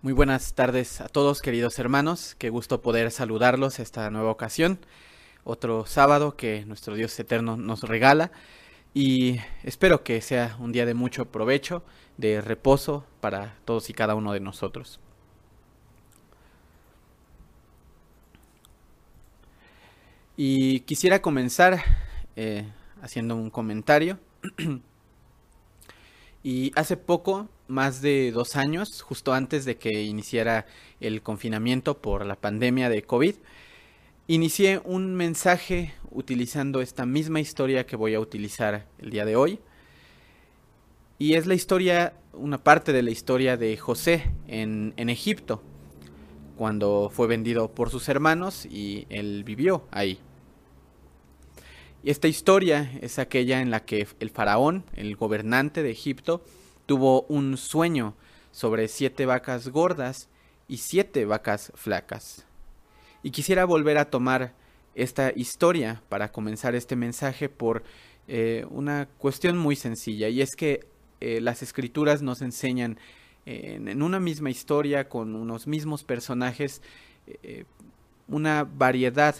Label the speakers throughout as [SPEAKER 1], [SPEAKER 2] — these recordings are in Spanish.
[SPEAKER 1] Muy buenas tardes a todos, queridos hermanos. Qué gusto poder saludarlos esta nueva ocasión. Otro sábado que nuestro Dios eterno nos regala. Y espero que sea un día de mucho provecho, de reposo para todos y cada uno de nosotros. Y quisiera comenzar haciendo un comentario. Y hace poco, más de 2 años, justo antes de que iniciara el confinamiento por la pandemia de COVID, inicié un mensaje utilizando esta misma historia que voy a utilizar el día de hoy. Y es la historia, una parte de la historia de José en Egipto, cuando fue vendido por sus hermanos y él vivió ahí. Y esta historia es aquella en la que el faraón, el gobernante de Egipto, tuvo un sueño sobre 7 vacas gordas y 7 vacas flacas. Y quisiera volver a tomar esta historia para comenzar este mensaje por una cuestión muy sencilla, y es que las escrituras nos enseñan en una misma historia, con unos mismos personajes, una variedad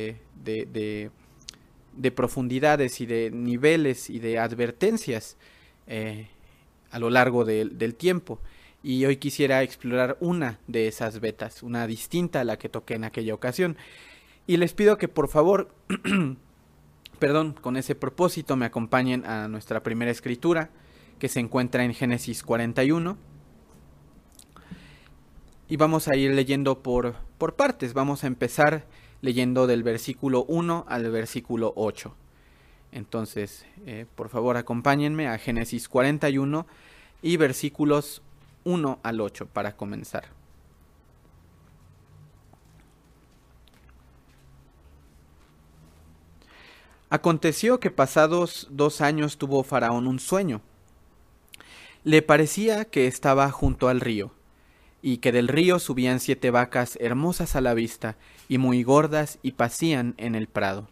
[SPEAKER 1] de profundidades y de niveles y de advertencias a lo largo del tiempo. Y hoy quisiera explorar una de esas vetas, una distinta a la que toqué en aquella ocasión. Y les pido que por favor, perdón, con ese propósito me acompañen a nuestra primera escritura, que se encuentra en Génesis 41. Y vamos a ir leyendo por partes. Vamos a empezar leyendo del versículo 1 al versículo 8. Entonces, por favor, acompáñenme a Génesis 41 y versículos 1 al 8 para comenzar. Aconteció que pasados 2 años tuvo Faraón un sueño. Le parecía que estaba junto al río, y que del río subían 7 vacas hermosas a la vista, y muy gordas, y pacían en el prado.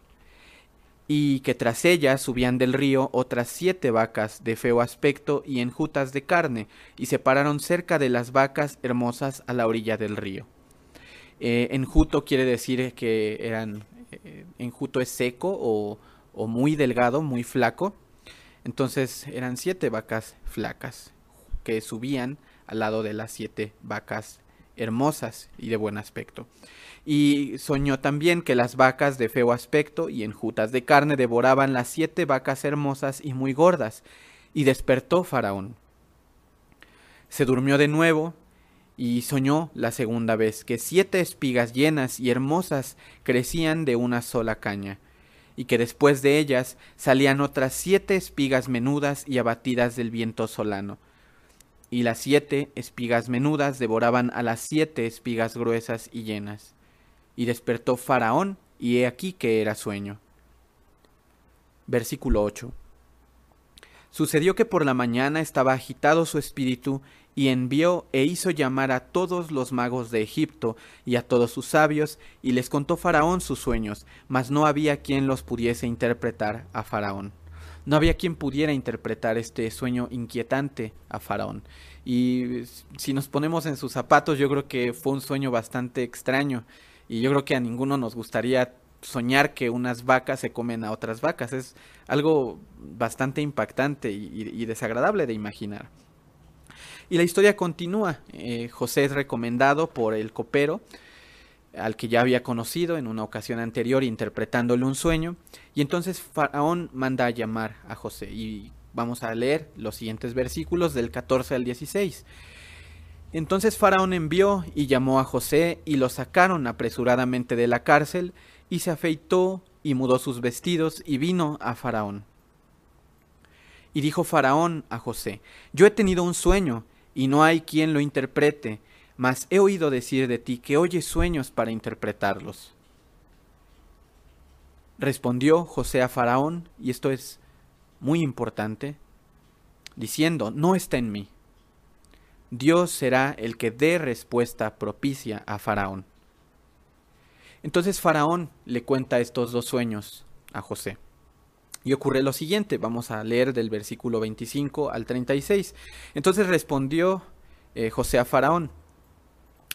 [SPEAKER 1] Y que tras ellas subían del río otras 7 vacas de feo aspecto y enjutas de carne, y se pararon cerca de las vacas hermosas a la orilla del río. Enjuto quiere decir que enjuto es seco o muy delgado, muy flaco. Entonces eran 7 vacas flacas que subían al lado de las 7 vacas hermosas y de buen aspecto. Y soñó también que las vacas de feo aspecto y enjutas de carne devoraban las 7 vacas hermosas y muy gordas, y despertó Faraón. Se durmió de nuevo y soñó la segunda vez que 7 espigas llenas y hermosas crecían de una sola caña, y que después de ellas salían otras 7 espigas menudas y abatidas del viento solano. Y las 7 espigas menudas devoraban a las 7 espigas gruesas y llenas. Y despertó Faraón, y he aquí que era sueño. Versículo 8. Sucedió que por la mañana estaba agitado su espíritu, y envió e hizo llamar a todos los magos de Egipto y a todos sus sabios, y les contó Faraón sus sueños, mas no había quien los pudiese interpretar a Faraón. No había quien pudiera interpretar este sueño inquietante a Faraón. Y si nos ponemos en sus zapatos, yo creo que fue un sueño bastante extraño. Y yo creo que a ninguno nos gustaría soñar que unas vacas se comen a otras vacas. Es algo bastante impactante y desagradable de imaginar. Y la historia continúa. José es recomendado por el copero, al que ya había conocido en una ocasión anterior interpretándole un sueño, y entonces Faraón manda a llamar a José, y vamos a leer los siguientes versículos del 14 al 16. Entonces Faraón envió y llamó a José, y lo sacaron apresuradamente de la cárcel, y se afeitó y mudó sus vestidos, y vino a Faraón. Y dijo Faraón a José: yo he tenido un sueño, y no hay quien lo interprete, mas he oído decir de ti que oyes sueños para interpretarlos. Respondió José a Faraón, y esto es muy importante, diciendo: no está en mí. Dios será el que dé respuesta propicia a Faraón. Entonces Faraón le cuenta estos 2 sueños a José. Y ocurre lo siguiente, vamos a leer del versículo 25 al 36. Entonces respondió José a Faraón: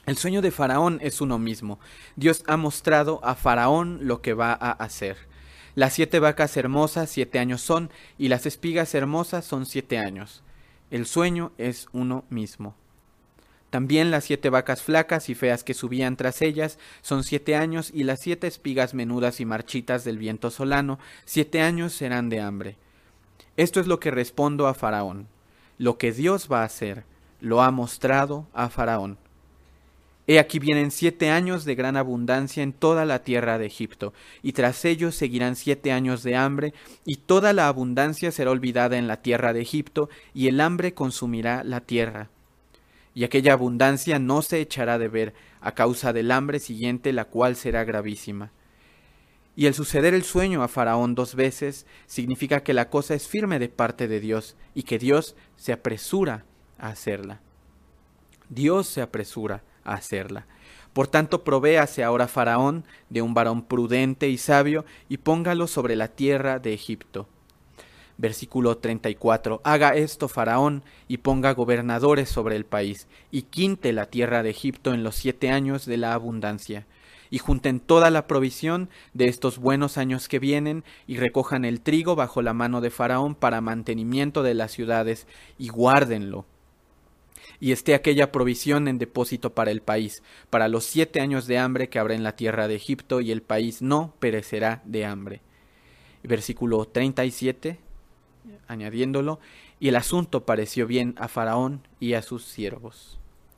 [SPEAKER 1] El sueño de Faraón es uno mismo. Dios ha mostrado a Faraón lo que va a hacer. Las 7 vacas hermosas 7 años son, y las espigas hermosas son 7 años. El sueño es uno mismo. También las 7 vacas flacas y feas que subían tras ellas son 7 años, y las 7 espigas menudas y marchitas del viento solano 7 años serán de hambre. Esto es lo que respondo a Faraón. Lo que Dios va a hacer, lo ha mostrado a Faraón. He aquí vienen 7 años de gran abundancia en toda la tierra de Egipto, y tras ellos seguirán 7 años de hambre, y toda la abundancia será olvidada en la tierra de Egipto, y el hambre consumirá la tierra. Y aquella abundancia no se echará de ver a causa del hambre siguiente, la cual será gravísima. Y el suceder el sueño a Faraón 2 veces significa que la cosa es firme de parte de Dios, y que Dios se apresura a hacerla. Dios se apresura a hacerla. Por tanto, provéase ahora Faraón de un varón prudente y sabio, y póngalo sobre la tierra de Egipto. Versículo 34. Haga esto Faraón, y ponga gobernadores sobre el país, y quinte la tierra de Egipto en los 7 años de la abundancia. Y junten toda la provisión de estos buenos años que vienen, y recojan el trigo bajo la mano de Faraón para mantenimiento de las ciudades, y guárdenlo. Y esté aquella provisión en depósito para el país, para los 7 años de hambre que habrá en la tierra de Egipto, y el país no perecerá de hambre. Versículo 37, añadiéndolo, y el asunto pareció bien a Faraón y a sus siervos.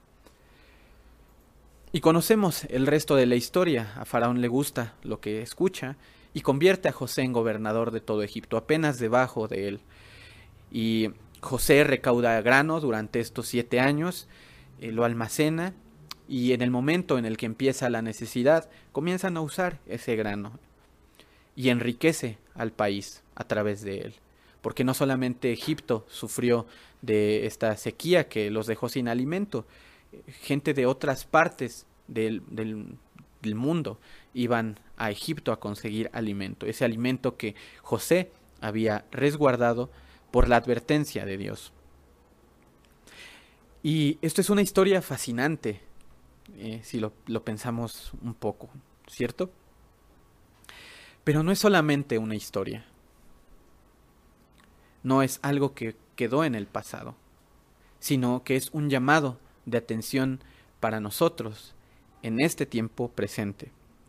[SPEAKER 1] Y conocemos el resto de la historia. A Faraón le gusta lo que escucha, y convierte a José en gobernador de todo Egipto, apenas debajo de él. Y José recauda grano durante estos 7 años, lo almacena, y en el momento en el que empieza la necesidad, comienzan a usar ese grano, y enriquece al país a través de él. Porque no solamente Egipto sufrió de esta sequía que los dejó sin alimento, gente de otras partes del mundo iban a Egipto a conseguir alimento, ese alimento que José había resguardado por la advertencia de Dios. Y esto es una historia fascinante, si lo pensamos un poco, ¿cierto? Pero no es solamente una historia, no es algo que quedó en el pasado, sino que es un llamado de atención para nosotros en este tiempo presente.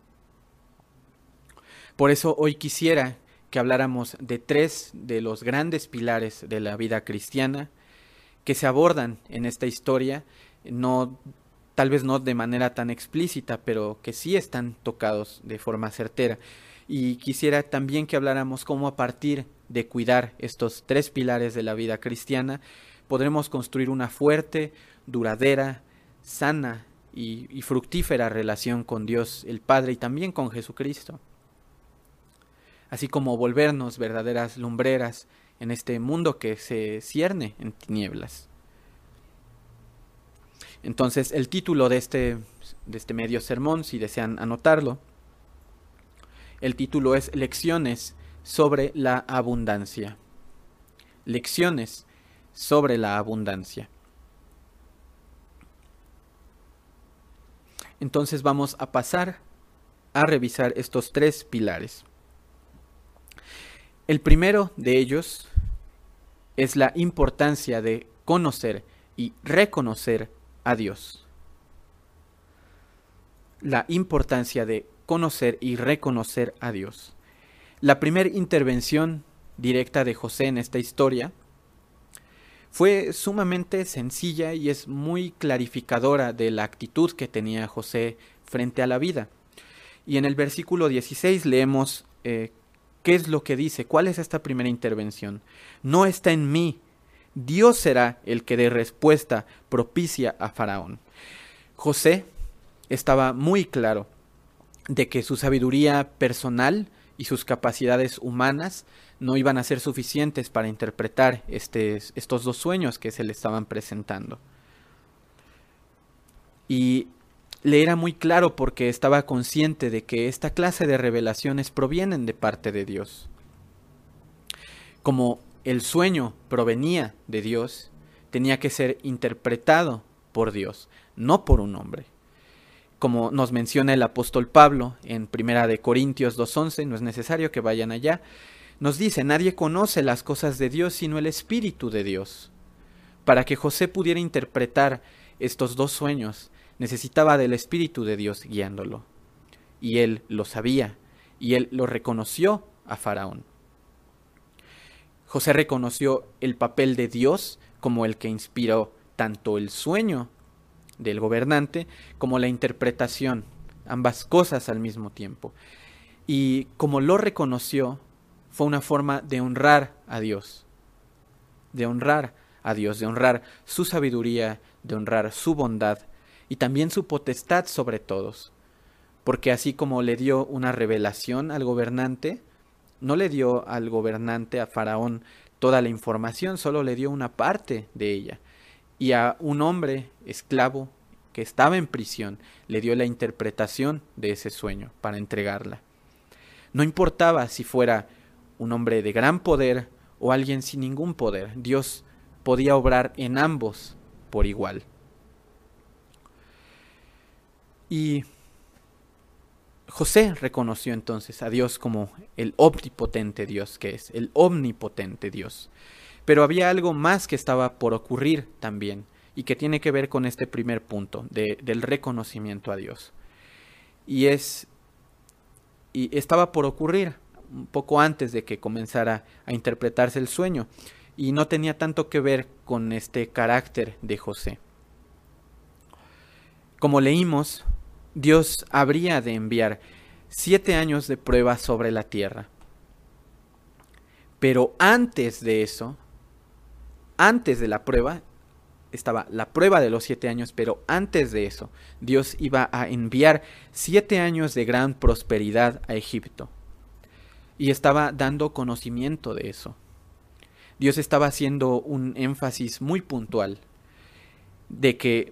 [SPEAKER 1] Por eso hoy quisiera que habláramos de 3 de los grandes pilares de la vida cristiana que se abordan en esta historia, tal vez no de manera tan explícita, pero que sí están tocados de forma certera. Y quisiera también que habláramos cómo a partir de cuidar estos 3 pilares de la vida cristiana podremos construir una fuerte, duradera, sana y fructífera relación con Dios el Padre y también con Jesucristo. Así como volvernos verdaderas lumbreras en este mundo que se cierne en tinieblas. Entonces, el título de este medio sermón, si desean anotarlo, el título es Lecciones sobre la abundancia. Lecciones sobre la abundancia. Entonces vamos a pasar a revisar estos 3 pilares. El primero de ellos es la importancia de conocer y reconocer a Dios. La importancia de conocer y reconocer a Dios. La primera intervención directa de José en esta historia fue sumamente sencilla y es muy clarificadora de la actitud que tenía José frente a la vida. Y en el versículo 16 leemos ¿qué es lo que dice? ¿Cuál es esta primera intervención? No está en mí. Dios será el que dé respuesta propicia a Faraón. José estaba muy claro de que su sabiduría personal y sus capacidades humanas no iban a ser suficientes para interpretar estos 2 sueños que se le estaban presentando. Y le era muy claro porque estaba consciente de que esta clase de revelaciones provienen de parte de Dios. Como el sueño provenía de Dios, tenía que ser interpretado por Dios, no por un hombre. como nos menciona el apóstol Pablo en 1 Corintios 2:11, no es necesario que vayan allá, nos dice: nadie conoce las cosas de Dios sino el Espíritu de Dios. Para que José pudiera interpretar estos dos sueños, necesitaba del Espíritu de Dios guiándolo. Y él lo sabía, y él lo reconoció a Faraón. José reconoció el papel de Dios como el que inspiró tanto el sueño del gobernante como la interpretación, ambas cosas al mismo tiempo. Y como lo reconoció, fue una forma de honrar a Dios, de honrar a Dios, de honrar su sabiduría, de honrar su bondad y también su potestad sobre todos. Porque así como le dio una revelación al gobernante, no le dio al gobernante, a Faraón, toda la información, solo le dio una parte de ella. Y a un hombre esclavo que estaba en prisión, le dio la interpretación de ese sueño para entregarla. No importaba si fuera un hombre de gran poder o alguien sin ningún poder, Dios podía obrar en ambos por igual. Y José reconoció entonces a Dios como el omnipotente Dios que es, el omnipotente Dios. Pero había algo más que estaba por ocurrir también, y que tiene que ver con este primer punto del reconocimiento a Dios. Y estaba por ocurrir un poco antes de que comenzara a interpretarse el sueño, y no tenía tanto que ver con este carácter de José. Como leímos, Dios habría de enviar 7 años de prueba sobre la tierra. Pero antes de eso, antes de la prueba, estaba la prueba de los 7 años, pero antes de eso, Dios iba a enviar 7 años de gran prosperidad a Egipto. Y estaba dando conocimiento de eso. Dios estaba haciendo un énfasis muy puntual de que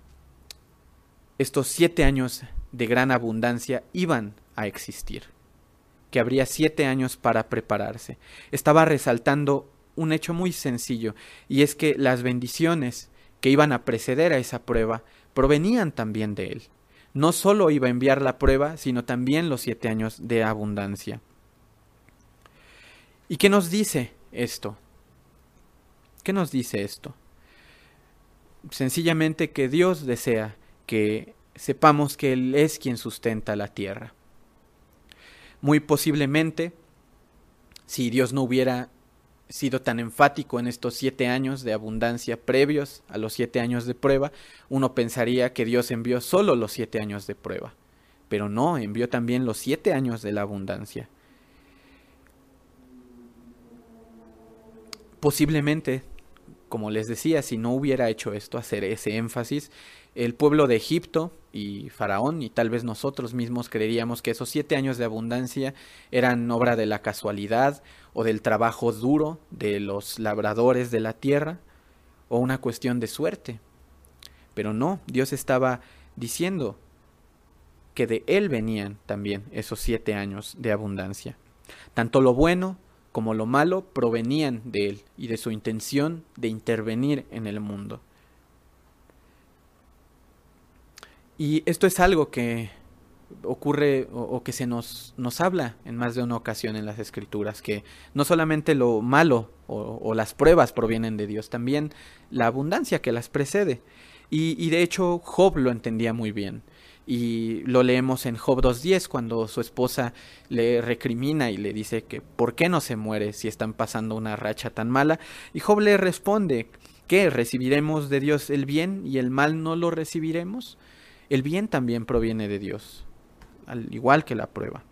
[SPEAKER 1] estos 7 años de gran abundancia iban a existir, que habría 7 años para prepararse. Estaba resaltando un hecho muy sencillo, y es que las bendiciones que iban a preceder a esa prueba provenían también de él. No solo iba a enviar la prueba, sino también los 7 años de abundancia. ¿Y qué nos dice esto? ¿Qué nos dice esto? Sencillamente que Dios desea que sepamos que Él es quien sustenta la tierra. Muy posiblemente, si Dios no hubiera sido tan enfático en estos 7 años de abundancia previos a los 7 años de prueba, uno pensaría que Dios envió solo los 7 años de prueba. Pero no, envió también los 7 años de la abundancia. Posiblemente, como les decía, si no hubiera hecho esto, hacer ese énfasis, el pueblo de Egipto y Faraón, y tal vez nosotros mismos creeríamos que esos 7 años de abundancia eran obra de la casualidad o del trabajo duro de los labradores de la tierra o una cuestión de suerte. Pero no, Dios estaba diciendo que de Él venían también esos 7 años de abundancia. Tanto lo bueno como lo malo provenían de Él y de su intención de intervenir en el mundo. Y esto es algo que ocurre o que se nos habla en más de una ocasión en las Escrituras, que no solamente lo malo o las pruebas provienen de Dios, también la abundancia que las precede. Y de hecho Job lo entendía muy bien. Y lo leemos en Job 2:10, cuando su esposa le recrimina y le dice que ¿por qué no se muere si están pasando una racha tan mala? Y Job le responde, ¿qué? ¿Recibiremos de Dios el bien y el mal no lo recibiremos? El bien también proviene de Dios, al igual que la prueba.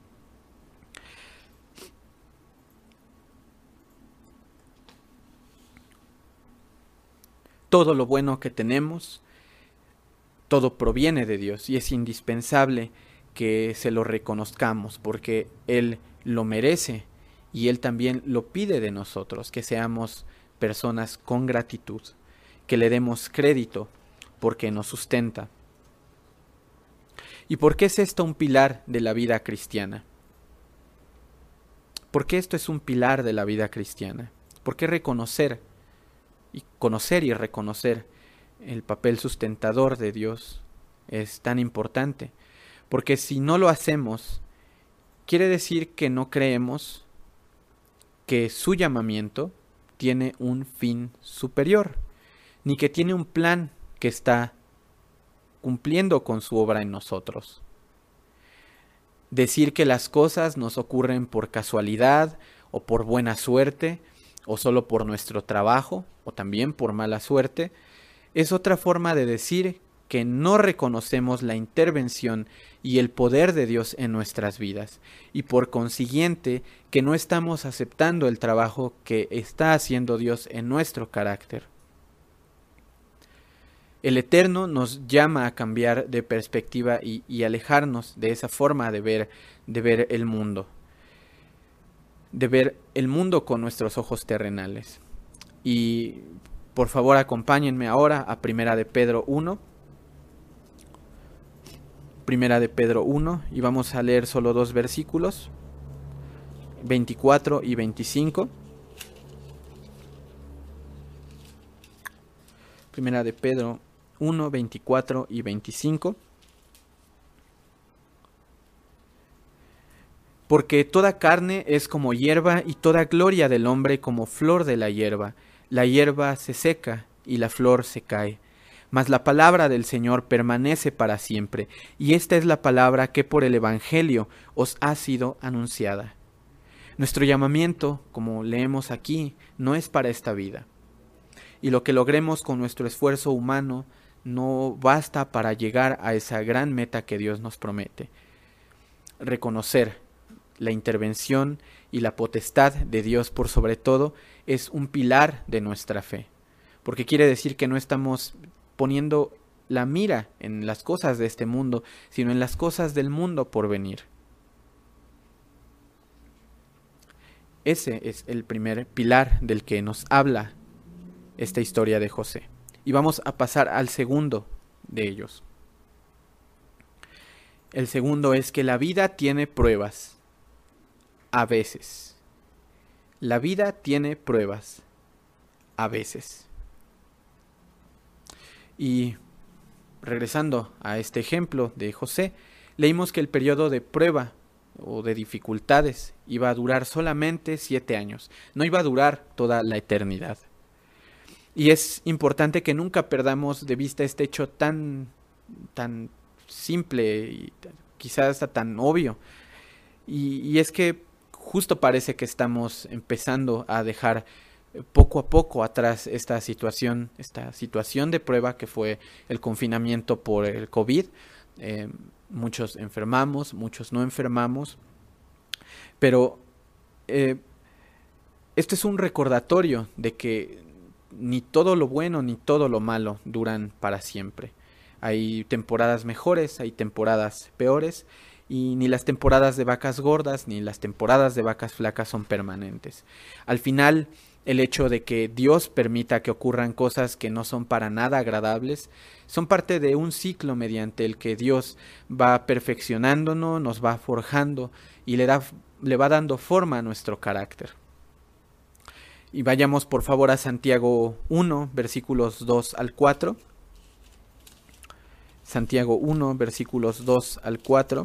[SPEAKER 1] Todo lo bueno que tenemos, todo proviene de Dios, y es indispensable que se lo reconozcamos porque Él lo merece y Él también lo pide de nosotros, que seamos personas con gratitud, que le demos crédito porque nos sustenta. ¿Y por qué es esto un pilar de la vida cristiana? ¿Por qué esto es un pilar de la vida cristiana? ¿Por qué conocer y reconocer el papel sustentador de Dios es tan importante, porque si no lo hacemos, quiere decir que no creemos que su llamamiento tiene un fin superior, ni que tiene un plan que está cumpliendo con su obra en nosotros. Decir que las cosas nos ocurren por casualidad o por buena suerte o solo por nuestro trabajo o también por mala suerte es otra forma de decir que no reconocemos la intervención y el poder de Dios en nuestras vidas y por consiguiente que no estamos aceptando el trabajo que está haciendo Dios en nuestro carácter. El Eterno nos llama a cambiar de perspectiva y alejarnos de esa forma de ver el mundo. De ver el mundo con nuestros ojos terrenales. Y por favor acompáñenme ahora a Primera de Pedro 1. Primera de Pedro 1 y vamos a leer solo 2 versículos, 24 y 25. Primera de Pedro 1, 24 y 25. Porque toda carne es como hierba y toda gloria del hombre como flor de la hierba. La hierba se seca y la flor se cae. Mas la palabra del Señor permanece para siempre, y esta es la palabra que por el Evangelio os ha sido anunciada. Nuestro llamamiento, como leemos aquí, no es para esta vida. Y lo que logremos con nuestro esfuerzo humano no basta para llegar a esa gran meta que Dios nos promete. Reconocer la intervención y la potestad de Dios por sobre todo es un pilar de nuestra fe, porque quiere decir que no estamos poniendo la mira en las cosas de este mundo, sino en las cosas del mundo por venir. Ese es el primer pilar del que nos habla esta historia de José. Y vamos a pasar al segundo de ellos. El segundo es que la vida tiene pruebas. A veces. La vida tiene pruebas. A veces. Y regresando a este ejemplo de José, leímos que el periodo de prueba o de dificultades iba a durar solamente 7 años. No iba a durar toda la eternidad. Y es importante que nunca perdamos de vista este hecho tan simple y quizás hasta tan obvio. Y es que justo parece que estamos empezando a dejar poco a poco atrás esta situación de prueba que fue el confinamiento por el COVID. Muchos enfermamos, muchos no enfermamos, pero esto es un recordatorio de que ni todo lo bueno ni todo lo malo duran para siempre. Hay temporadas mejores, hay temporadas peores, y ni las temporadas de vacas gordas ni las temporadas de vacas flacas son permanentes. Al final, el hecho de que Dios permita que ocurran cosas que no son para nada agradables, son parte de un ciclo mediante el que Dios va perfeccionándonos, nos va forjando y le va dando forma a nuestro carácter. Y vayamos por favor a Santiago 1, versículos 2 al 4. Santiago 1, versículos 2 al 4.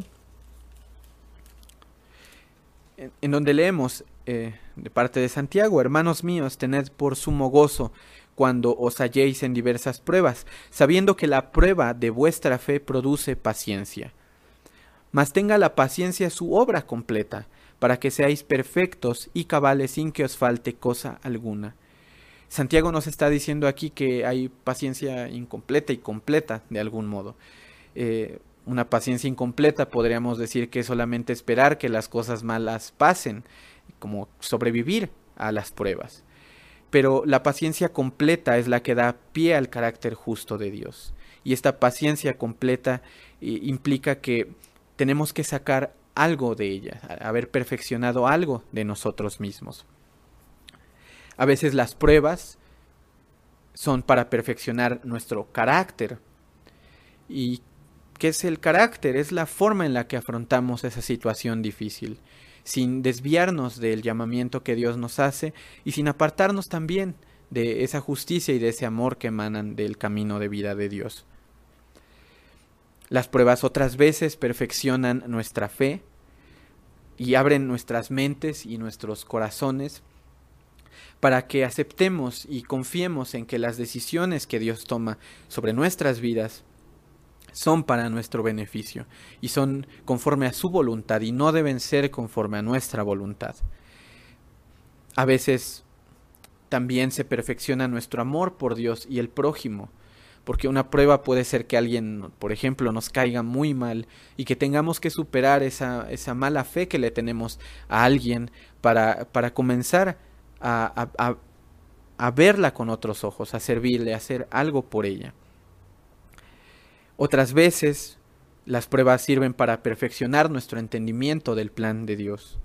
[SPEAKER 1] En donde leemos de parte de Santiago: hermanos míos, tened por sumo gozo cuando os halléis en diversas pruebas, sabiendo que la prueba de vuestra fe produce paciencia. Mas tenga la paciencia su obra completa, para que seáis perfectos y cabales sin que os falte cosa alguna. Santiago nos está diciendo aquí que hay paciencia incompleta y completa de algún modo. Una paciencia incompleta podríamos decir que es solamente esperar que las cosas malas pasen, como sobrevivir a las pruebas. Pero la paciencia completa es la que da pie al carácter justo de Dios. Y esta paciencia completa implica que tenemos que sacar algo de ella, haber perfeccionado algo de nosotros mismos. A veces las pruebas son para perfeccionar nuestro carácter. ¿Y qué es el carácter? Es la forma en la que afrontamos esa situación difícil, sin desviarnos del llamamiento que Dios nos hace y sin apartarnos también de esa justicia y de ese amor que emanan del camino de vida de Dios. Las pruebas otras veces perfeccionan nuestra fe y abren nuestras mentes y nuestros corazones para que aceptemos y confiemos en que las decisiones que Dios toma sobre nuestras vidas son para nuestro beneficio y son conforme a su voluntad y no deben ser conforme a nuestra voluntad. A veces también se perfecciona nuestro amor por Dios y el prójimo, porque una prueba puede ser que alguien, por ejemplo, nos caiga muy mal y que tengamos que superar esa mala fe que le tenemos a alguien para comenzar a verla con otros ojos, a servirle, a hacer algo por ella. Otras veces las pruebas sirven para perfeccionar nuestro entendimiento del plan de Dios.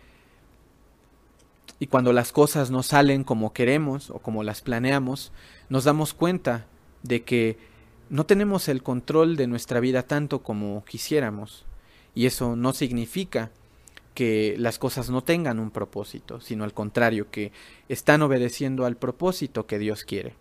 [SPEAKER 1] Y cuando las cosas no salen como queremos o como las planeamos, nos damos cuenta de que no tenemos el control de nuestra vida tanto como quisiéramos. Y eso no significa que las cosas no tengan un propósito, sino al contrario, que están obedeciendo al propósito que Dios quiere.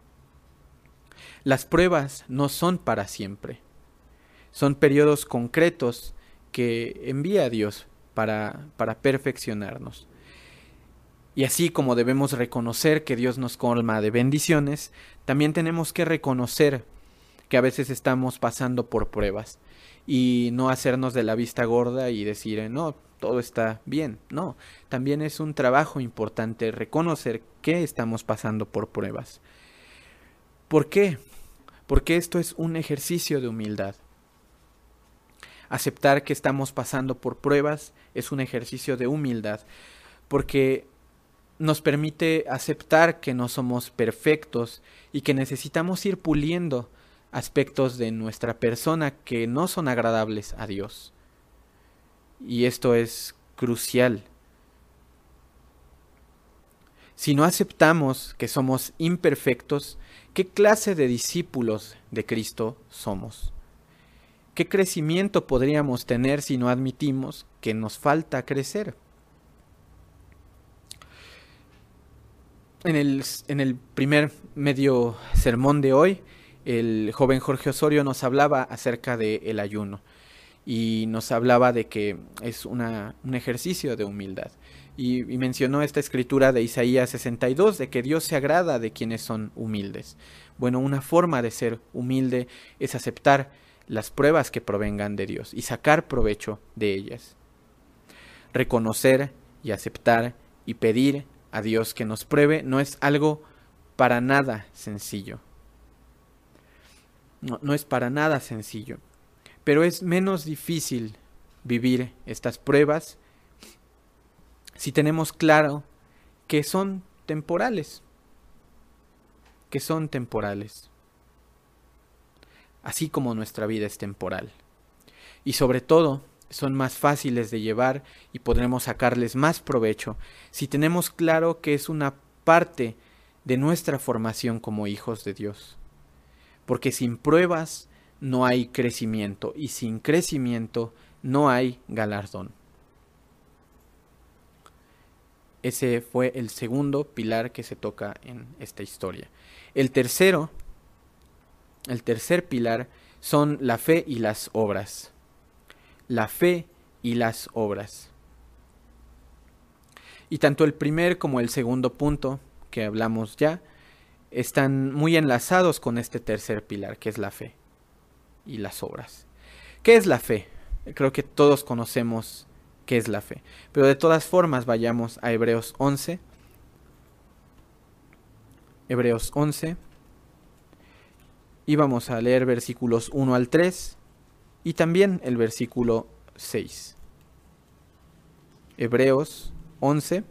[SPEAKER 1] Las pruebas no son para siempre. Son periodos concretos que envía Dios para perfeccionarnos. Y así como debemos reconocer que Dios nos colma de bendiciones, también tenemos que reconocer que a veces estamos pasando por pruebas y no hacernos de la vista gorda y decir, no, todo está bien. No, también es un trabajo importante reconocer que estamos pasando por pruebas. ¿Por qué? Porque esto es un ejercicio de humildad. Aceptar que estamos pasando por pruebas es un ejercicio de humildad, porque nos permite aceptar que no somos perfectos y que necesitamos ir puliendo aspectos de nuestra persona que no son agradables a Dios. Y esto es crucial. Si no aceptamos que somos imperfectos, ¿qué clase de discípulos de Cristo somos? ¿Qué crecimiento podríamos tener si no admitimos que nos falta crecer? En el primer medio sermón de hoy, el joven Jorge Osorio nos hablaba acerca del ayuno y nos hablaba de que es un ejercicio de humildad. Y mencionó esta escritura de Isaías 62, de que Dios se agrada de quienes son humildes. Bueno, una forma de ser humilde es aceptar las pruebas que provengan de Dios y sacar provecho de ellas. Reconocer y aceptar y pedir a Dios que nos pruebe no es algo para nada sencillo. No es para nada sencillo. Pero es menos difícil vivir estas pruebas si tenemos claro que son temporales. Que son temporales. Así como nuestra vida es temporal. Y sobre todo, son más fáciles de llevar y podremos sacarles más provecho si tenemos claro que es una parte de nuestra formación como hijos de Dios. Porque sin pruebas no hay crecimiento y sin crecimiento no hay galardón. Ese fue el segundo pilar que se toca en esta historia. El tercer pilar son la fe y las obras. La fe y las obras. Y tanto el primer como el segundo punto que hablamos ya están muy enlazados con este tercer pilar, que es la fe y las obras. ¿Qué es la fe? Creo que todos conocemos qué es la fe, pero de todas formas vayamos a Hebreos 11. Hebreos 11. Y vamos a leer versículos 1 al 3 y también el versículo 6. Hebreos 11,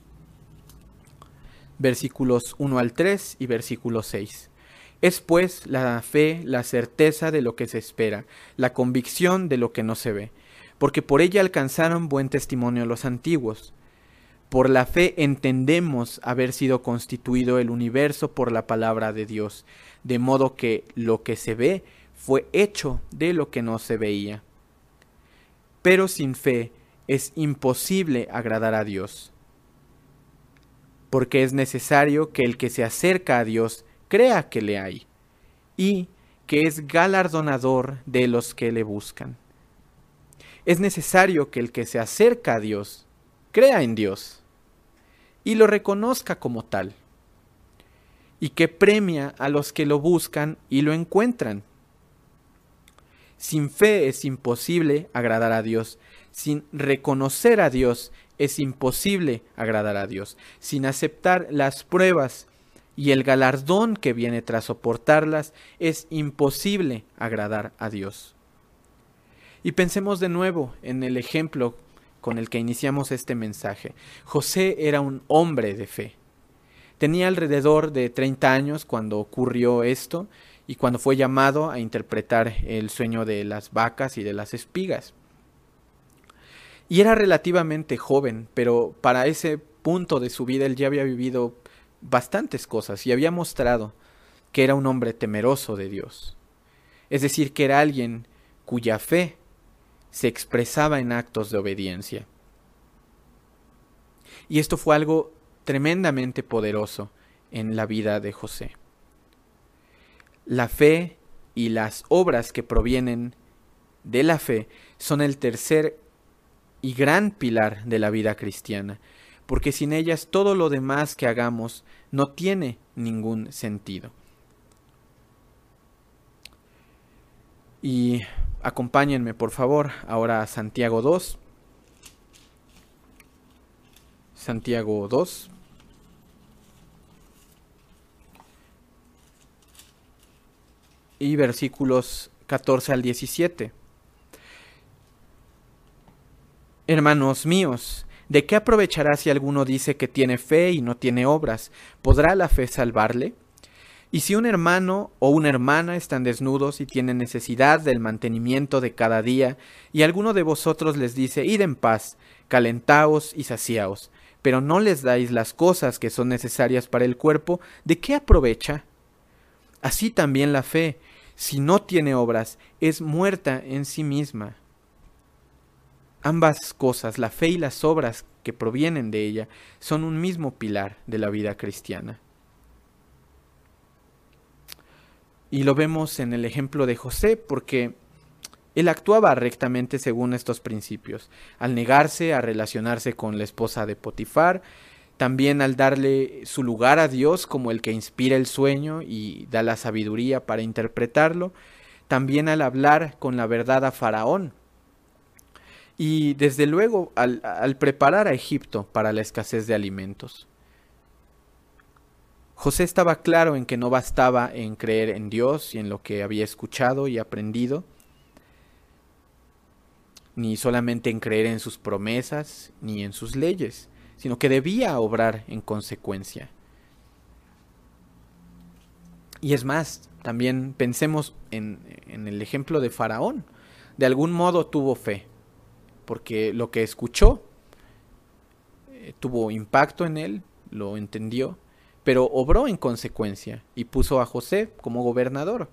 [SPEAKER 1] versículos 1 al 3 y versículo 6. Es pues la fe la certeza de lo que se espera, la convicción de lo que no se ve, porque por ella alcanzaron buen testimonio los antiguos. Por la fe entendemos haber sido constituido el universo por la palabra de Dios, de modo que lo que se ve fue hecho de lo que no se veía. Pero sin fe es imposible agradar a Dios, porque es necesario que el que se acerca a Dios crea que le hay, y que es galardonador de los que le buscan. Es necesario que el que se acerca a Dios crea en Dios y lo reconozca como tal, y que premia a los que lo buscan y lo encuentran. Sin fe es imposible agradar a Dios. Sin reconocer a Dios es imposible agradar a Dios. Sin aceptar las pruebas y el galardón que viene tras soportarlas, es imposible agradar a Dios. Y pensemos de nuevo en el ejemplo con el que iniciamos este mensaje. José era un hombre de fe. Tenía alrededor de 30 años cuando ocurrió esto y cuando fue llamado a interpretar el sueño de las vacas y de las espigas. Y era relativamente joven, pero para ese punto de su vida él ya había vivido bastantes cosas y había mostrado que era un hombre temeroso de Dios. Es decir, que era alguien cuya fe se expresaba en actos de obediencia. Y esto fue algo tremendamente poderoso en la vida de José. La fe y las obras que provienen de la fe son el tercer y gran pilar de la vida cristiana, porque sin ellas todo lo demás que hagamos no tiene ningún sentido. Y acompáñenme por favor ahora a Santiago 2. Santiago 2. Y versículos 14 al 17. Hermanos míos, ¿de qué aprovechará si alguno dice que tiene fe y no tiene obras? ¿Podrá la fe salvarle? Y si un hermano o una hermana están desnudos y tienen necesidad del mantenimiento de cada día, y alguno de vosotros les dice, id en paz, calentaos y saciaos, pero no les dais las cosas que son necesarias para el cuerpo, ¿de qué aprovecha? Así también la fe, si no tiene obras, es muerta en sí misma. Ambas cosas, la fe y las obras que provienen de ella, son un mismo pilar de la vida cristiana. Y lo vemos en el ejemplo de José, porque él actuaba rectamente según estos principios, al negarse a relacionarse con la esposa de Potifar, también al darle su lugar a Dios como el que inspira el sueño y da la sabiduría para interpretarlo, también al hablar con la verdad a Faraón, y desde luego al preparar a Egipto para la escasez de alimentos. José estaba claro en que no bastaba en creer en Dios y en lo que había escuchado y aprendido, ni solamente en creer en sus promesas ni en sus leyes, sino que debía obrar en consecuencia. Y es más, también pensemos en el ejemplo de Faraón. De algún modo tuvo fe, porque lo que escuchó tuvo impacto en él, lo entendió, pero obró en consecuencia y puso a José como gobernador.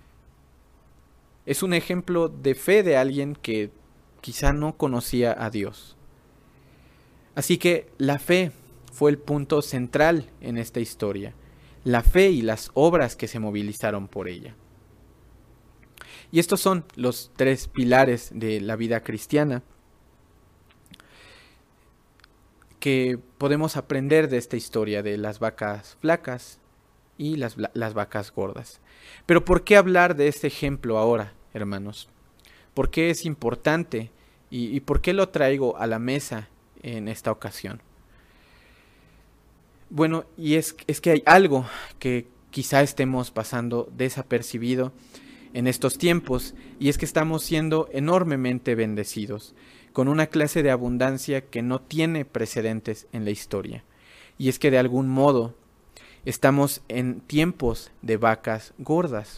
[SPEAKER 1] Es un ejemplo de fe de alguien que quizá no conocía a Dios. Así que la fe fue el punto central en esta historia, la fe y las obras que se movilizaron por ella. Y estos son los tres pilares de la vida cristiana que podemos aprender de esta historia de las vacas flacas y las vacas gordas. Pero ¿por qué hablar de este ejemplo ahora, hermanos? ¿Por qué es importante y por qué lo traigo a la mesa en esta ocasión? Bueno, y es que hay algo que quizá estemos pasando desapercibido en estos tiempos, y es que estamos siendo enormemente bendecidos, con una clase de abundancia que no tiene precedentes en la historia. Y es que de algún modo estamos en tiempos de vacas gordas.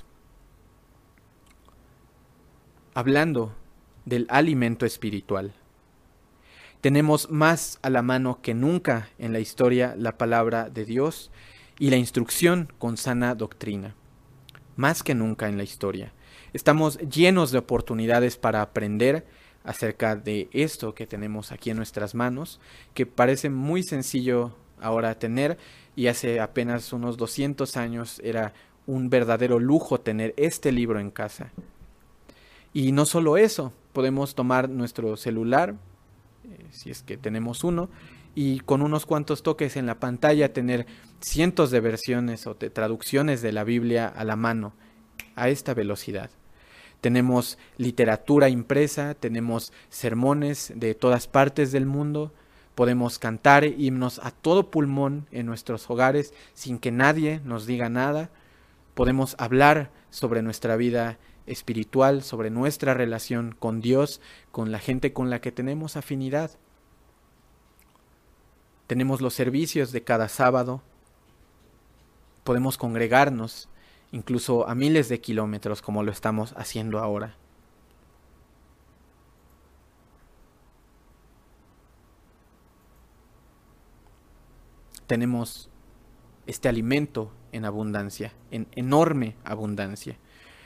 [SPEAKER 1] Hablando del alimento espiritual. Tenemos más a la mano que nunca en la historia la palabra de Dios y la instrucción con sana doctrina. Más que nunca en la historia. Estamos llenos de oportunidades para aprender acerca de esto que tenemos aquí en nuestras manos, que parece muy sencillo ahora tener, y hace apenas unos 200 años era un verdadero lujo tener este libro en casa. Y no solo eso, podemos tomar nuestro celular, si es que tenemos uno, y con unos cuantos toques en la pantalla tener cientos de versiones o de traducciones de la Biblia a la mano, a esta velocidad. Tenemos literatura impresa, tenemos sermones de todas partes del mundo, podemos cantar himnos a todo pulmón en nuestros hogares sin que nadie nos diga nada, podemos hablar sobre nuestra vida espiritual, sobre nuestra relación con Dios, con la gente con la que tenemos afinidad. Tenemos los servicios de cada sábado, podemos congregarnos incluso a miles de kilómetros como lo estamos haciendo ahora. Tenemos este alimento en abundancia, en enorme abundancia.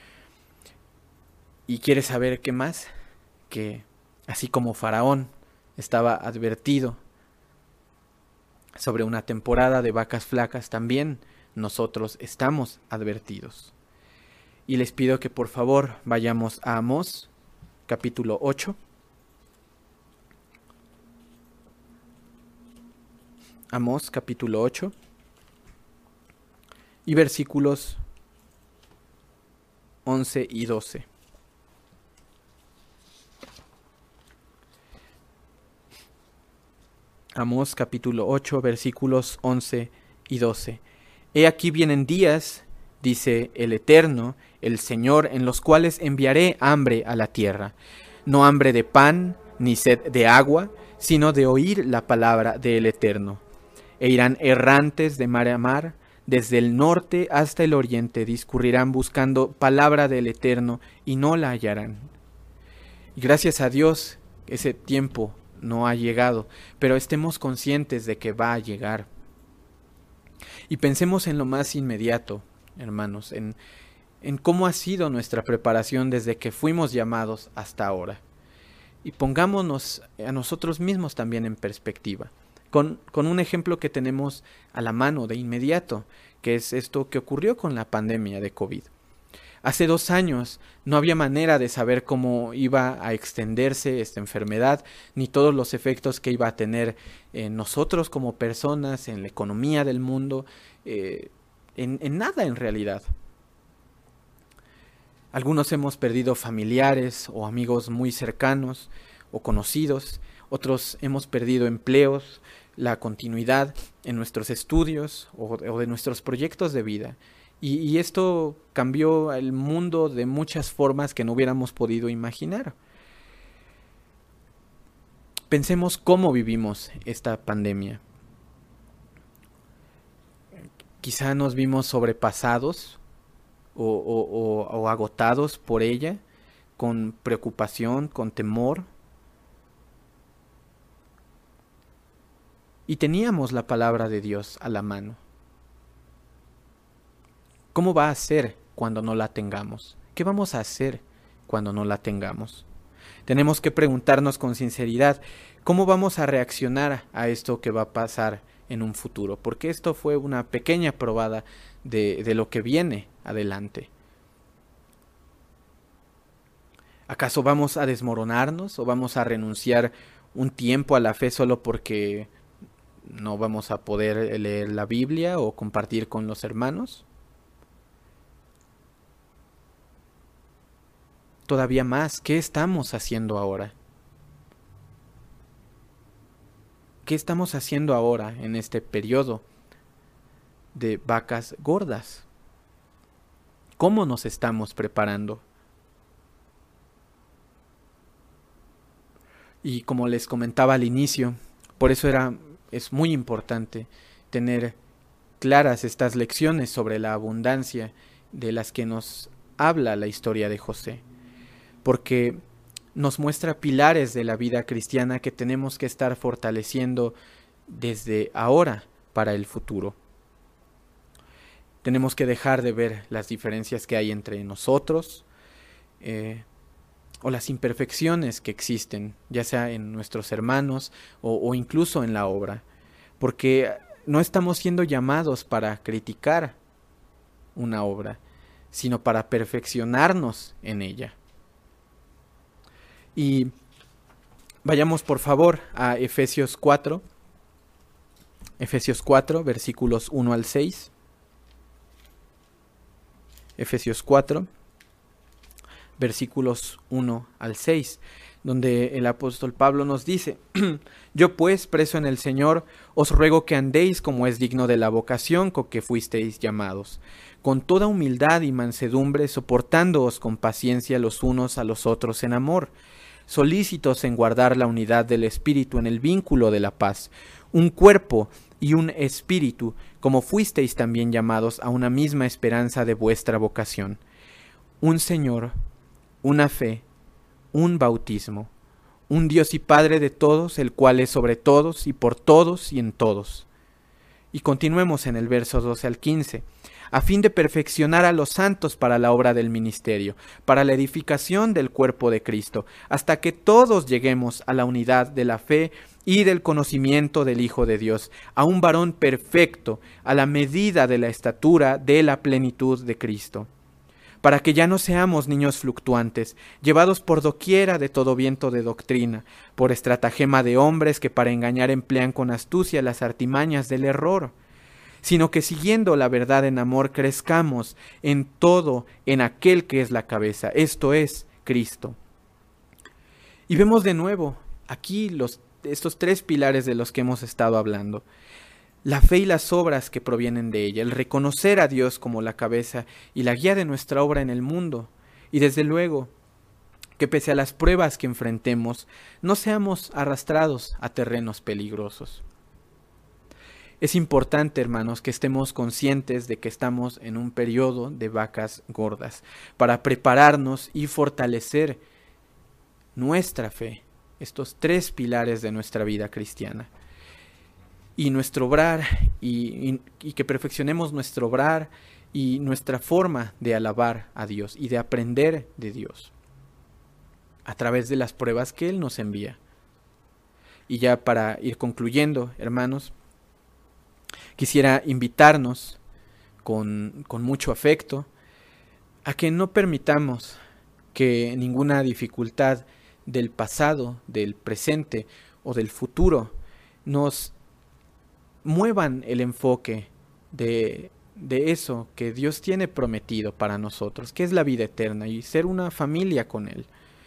[SPEAKER 1] ¿Y quieres saber qué más? Que así como Faraón estaba advertido sobre una temporada de vacas flacas, también nosotros estamos advertidos. Y les pido que por favor vayamos a Amós, capítulo 8. Amós, capítulo 8. Y versículos 11 y 12. Amós capítulo 8, versículos 11 y 12. He aquí vienen días, dice el Eterno, el Señor, en los cuales enviaré hambre a la tierra, no hambre de pan, ni sed de agua, sino de oír la palabra del Eterno. E irán errantes de mar a mar, desde el norte hasta el oriente, discurrirán buscando palabra del Eterno, y no la hallarán. Y gracias a Dios, ese tiempo no ha llegado, pero estemos conscientes de que va a llegar. Y pensemos en lo más inmediato, hermanos, en cómo ha sido nuestra preparación desde que fuimos llamados hasta ahora. Y pongámonos a nosotros mismos también en perspectiva, con un ejemplo que tenemos a la mano de inmediato, que es esto que ocurrió con la pandemia de COVID. Hace 2 años no había manera de saber cómo iba a extenderse esta enfermedad, ni todos los efectos que iba a tener en nosotros como personas, en la economía del mundo, en nada en realidad. Algunos hemos perdido familiares o amigos muy cercanos o conocidos, otros hemos perdido empleos, la continuidad en nuestros estudios o de nuestros proyectos de vida. Y esto cambió el mundo de muchas formas que no hubiéramos podido imaginar. Pensemos cómo vivimos esta pandemia. Quizá nos vimos sobrepasados o agotados por ella, con preocupación, con temor. Y teníamos la palabra de Dios a la mano. ¿Cómo va a ser cuando no la tengamos? ¿Qué vamos a hacer cuando no la tengamos? Tenemos que preguntarnos con sinceridad, ¿cómo vamos a reaccionar a esto que va a pasar en un futuro? Porque esto fue una pequeña probada de lo que viene adelante. ¿Acaso vamos a desmoronarnos o vamos a renunciar un tiempo a la fe solo porque no vamos a poder leer la Biblia o compartir con los hermanos? Todavía más, ¿qué estamos haciendo ahora? ¿Qué estamos haciendo ahora en este periodo de vacas gordas? ¿Cómo nos estamos preparando? Y como les comentaba al inicio, por eso es muy importante tener claras estas lecciones sobre la abundancia de las que nos habla la historia de José, porque nos muestra pilares de la vida cristiana que tenemos que estar fortaleciendo desde ahora para el futuro. Tenemos que dejar de ver las diferencias que hay entre nosotros o las imperfecciones que existen, ya sea en nuestros hermanos o incluso en la obra, porque no estamos siendo llamados para criticar una obra, sino para perfeccionarnos en ella. Y vayamos por favor a Efesios 4, versículos 1 al 6. Efesios 4, versículos 1 al 6, donde el apóstol Pablo nos dice: Yo pues, preso en el Señor, os ruego que andéis como es digno de la vocación con que fuisteis llamados, con toda humildad y mansedumbre, soportándoos con paciencia los unos a los otros en amor, solícitos en guardar la unidad del Espíritu en el vínculo de la paz, un cuerpo y un espíritu, como fuisteis también llamados a una misma esperanza de vuestra vocación, un Señor, una fe, un bautismo, un Dios y Padre de todos, el cual es sobre todos y por todos y en todos. Y continuemos en el verso 12 al 15, a fin de perfeccionar a los santos para la obra del ministerio, para la edificación del cuerpo de Cristo, hasta que todos lleguemos a la unidad de la fe y del conocimiento del Hijo de Dios, a un varón perfecto, a la medida de la estatura de la plenitud de Cristo, para que ya no seamos niños fluctuantes, llevados por doquiera de todo viento de doctrina, por estratagema de hombres que para engañar emplean con astucia las artimañas del error, sino que siguiendo la verdad en amor crezcamos en todo en aquel que es la cabeza, esto es Cristo. Y vemos de nuevo aquí estos tres pilares de los que hemos estado hablando: la fe y las obras que provienen de ella, el reconocer a Dios como la cabeza y la guía de nuestra obra en el mundo, y desde luego que pese a las pruebas que enfrentemos, no seamos arrastrados a terrenos peligrosos. Es importante, hermanos, que estemos conscientes de que estamos en un periodo de vacas gordas, para prepararnos y fortalecer nuestra fe, estos tres pilares de nuestra vida cristiana. Y nuestro obrar, y que perfeccionemos nuestro obrar y nuestra forma de alabar a Dios y de aprender de Dios a través de las pruebas que Él nos envía. Y ya para ir concluyendo, hermanos, quisiera invitarnos con mucho afecto a que no permitamos que ninguna dificultad del pasado, del presente o del futuro nos muevan el enfoque de eso que Dios tiene prometido para nosotros, que es la vida eterna y ser una familia con Él.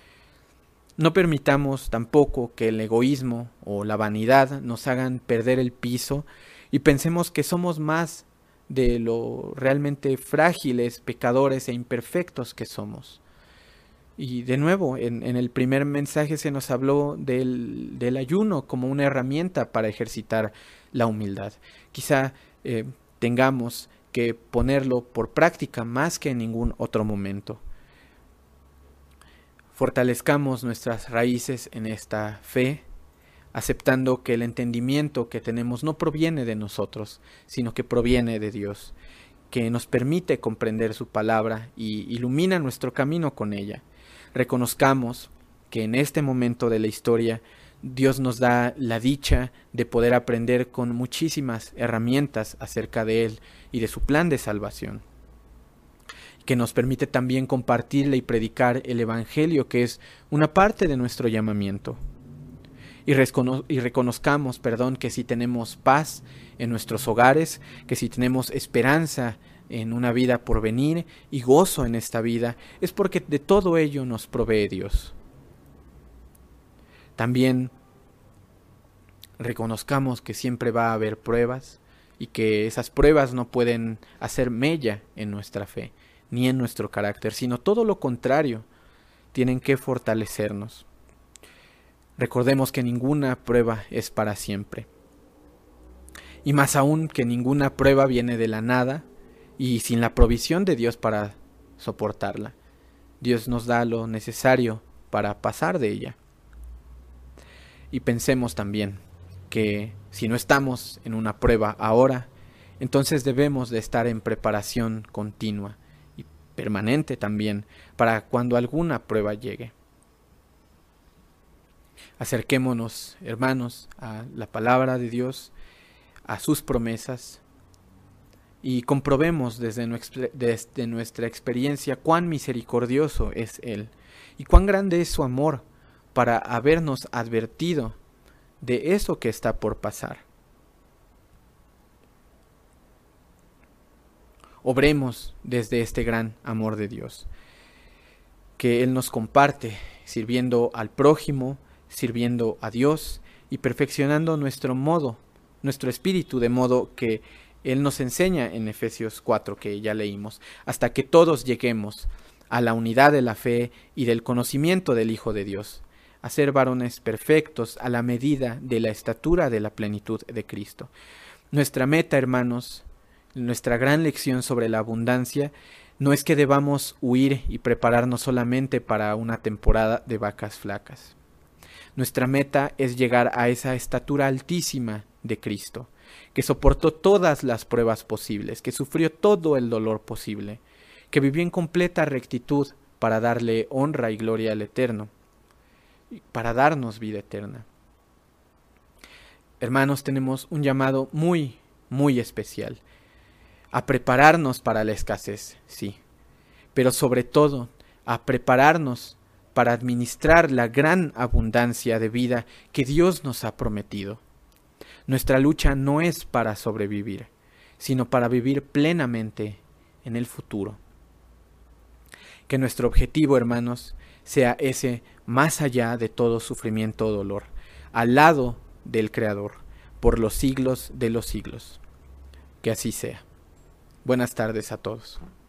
[SPEAKER 1] No permitamos tampoco que el egoísmo o la vanidad nos hagan perder el piso y pensemos que somos más de lo realmente frágiles, pecadores e imperfectos que somos. Y de nuevo, en el primer mensaje se nos habló del ayuno como una herramienta para ejercitar la humildad. Quizá tengamos que ponerlo por práctica más que en ningún otro momento. Fortalezcamos nuestras raíces en esta fe, aceptando que el entendimiento que tenemos no proviene de nosotros, sino que proviene de Dios, que nos permite comprender su palabra y ilumina nuestro camino con ella. Reconozcamos que en este momento de la historia Dios nos da la dicha de poder aprender con muchísimas herramientas acerca de Él y de su plan de salvación, que nos permite también compartirle y predicar el Evangelio, que es una parte de nuestro llamamiento. Y reconozcamos, que si tenemos paz en nuestros hogares, que si tenemos esperanza en una vida por venir y gozo en esta vida, es porque de todo ello nos provee Dios. También reconozcamos que siempre va a haber pruebas y que esas pruebas no pueden hacer mella en nuestra fe ni en nuestro carácter, sino todo lo contrario, tienen que fortalecernos. Recordemos que ninguna prueba es para siempre, y más aún que ninguna prueba viene de la nada y sin la provisión de Dios para soportarla. Dios nos da lo necesario para pasar de ella. Y pensemos también que si no estamos en una prueba ahora, entonces debemos de estar en preparación continua y permanente también para cuando alguna prueba llegue. Acerquémonos, hermanos, a la palabra de Dios, a sus promesas, y comprobemos desde nuestra experiencia cuán misericordioso es Él y cuán grande es su amor para habernos advertido de eso que está por pasar. Obremos desde este gran amor de Dios que Él nos comparte, sirviendo al prójimo, sirviendo a Dios y perfeccionando nuestro espíritu, de modo que Él nos enseña en Efesios 4, que ya leímos, hasta que todos lleguemos a la unidad de la fe y del conocimiento del Hijo de Dios, a ser varones perfectos a la medida de la estatura de la plenitud de Cristo. Nuestra meta, hermanos, nuestra gran lección sobre la abundancia, no es que debamos huir y prepararnos solamente para una temporada de vacas flacas. Nuestra meta es llegar a esa estatura altísima de Cristo, que soportó todas las pruebas posibles, que sufrió todo el dolor posible, que vivió en completa rectitud para darle honra y gloria al Eterno, para darnos vida eterna. Hermanos, tenemos un llamado muy, muy especial, a prepararnos para la escasez, sí, pero sobre todo a prepararnos para administrar la gran abundancia de vida que Dios nos ha prometido. Nuestra lucha no es para sobrevivir, sino para vivir plenamente en el futuro. Que nuestro objetivo, hermanos, sea ese más allá de todo sufrimiento o dolor, al lado del Creador, por los siglos de los siglos. Que así sea. Buenas tardes a todos.